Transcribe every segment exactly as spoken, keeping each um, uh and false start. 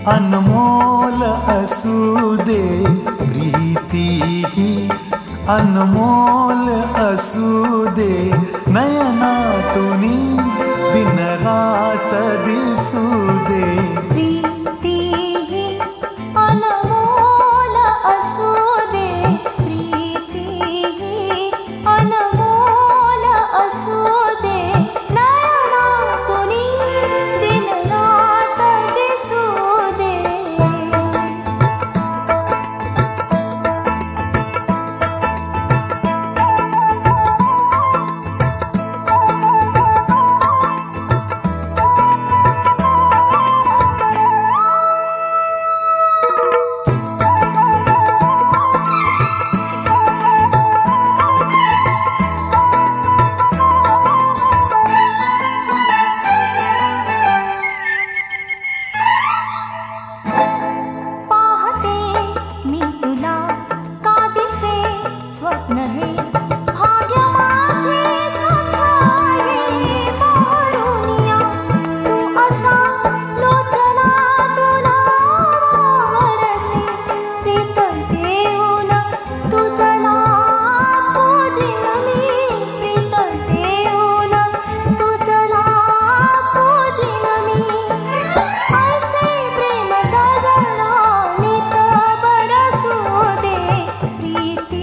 अनमोल असू दे प्रीती ही अनमोल असू दे नयनातुनी दिन रात दिसू दे प्रीती ही अनमोल असू दे प्रीती ही अनमोल असू दे नयनातुनी दिन रात दिसू दे स्वप्न हे भाग्य माझे सखाये बारुनिया तू असा लोचनातून वरसे प्रीत देऊन तुझला पूजिन मी प्रीत देऊन तुझला पूजिन मी ऐसे प्रेम सजना नित बरसू दे प्रीती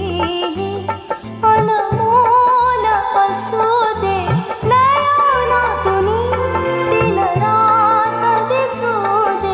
अनमोल असू दे नयनातुनी दिन रात दिसू दे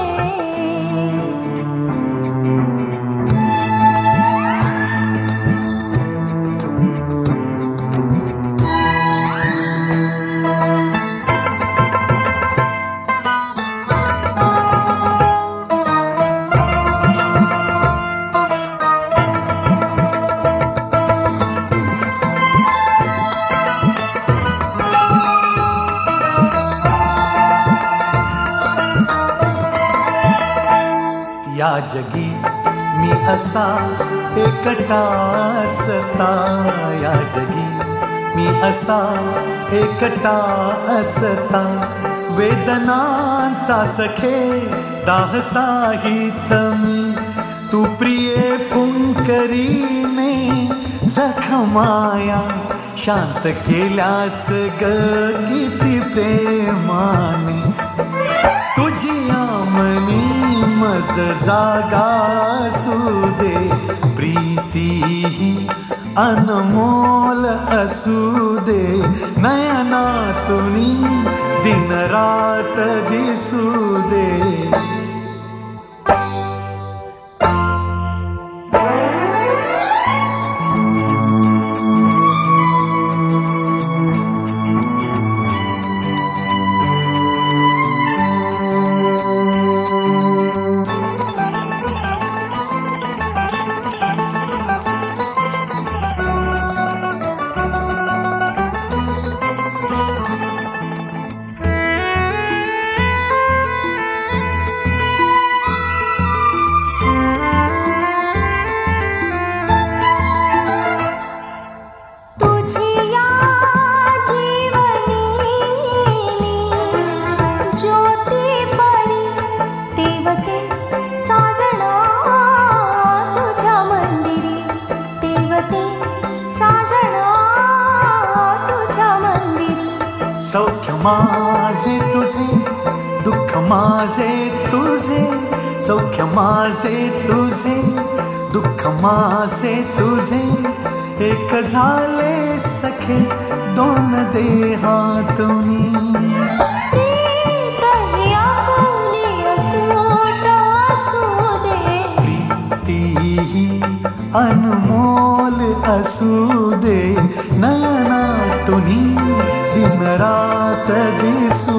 या जगी मी असा एकटा असता या जगी मी असा एकटा असता वेदनांचा सखे दाह साहित मी तू प्रिये फुंकरीने जखमाया शांत केल्यास ग किती प्रेमाने तुझी आमनी मज जागा असू दे प्रीती ही अनमोल असू दे नयनातुनी दिन रात दिसू दे सौख्य माझे तुझे दुःख माझे तुझे सौख्य माझे तुझे दुःख माझे तुझे एक झाले सखे दोन देहातुनी प्रीती ही अनमोल असू दे नयनातुनी दिन रात दिसू